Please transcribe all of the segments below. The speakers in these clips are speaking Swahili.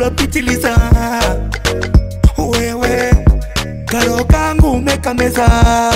kula pitiliza. Wewe karo kangu umekameza.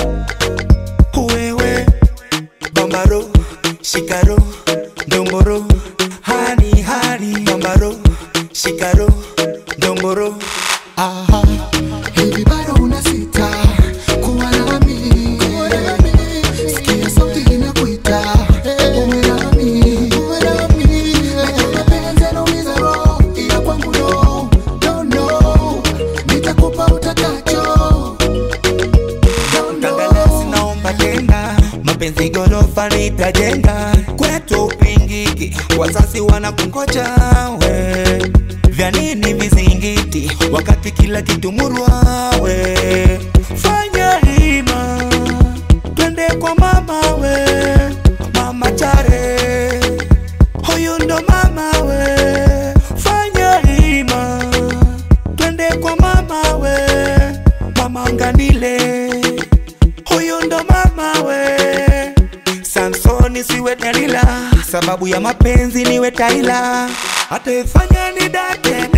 Wewe bambaro shikaro ndomboro hani hani bambaro shikaro ndomboro. Aha, hivi bado unasita kuwa nami? Sikia sauti inakuita, uwe nami. Najua mapenzi yanaumiza roho, ila kwangu no, no, no. Nitakupa utakacho, no, no. Tangalasi naomba tena, mapenzi gorofa nitajenga. Kwetu upingiki, wazazi wanakungoja we. Vya nini vizingiti, wakati kila kitu murwa we. Fanya hima, twende kwa mama we. Mama Chare, huyu ndo mama we. Fanya hima, twende kwa mama we. Mama Nganile, huyu ndo mama we. Samsoni siwe Dalila, sababu ya mapenzi niwe Taila. Atefanya nidate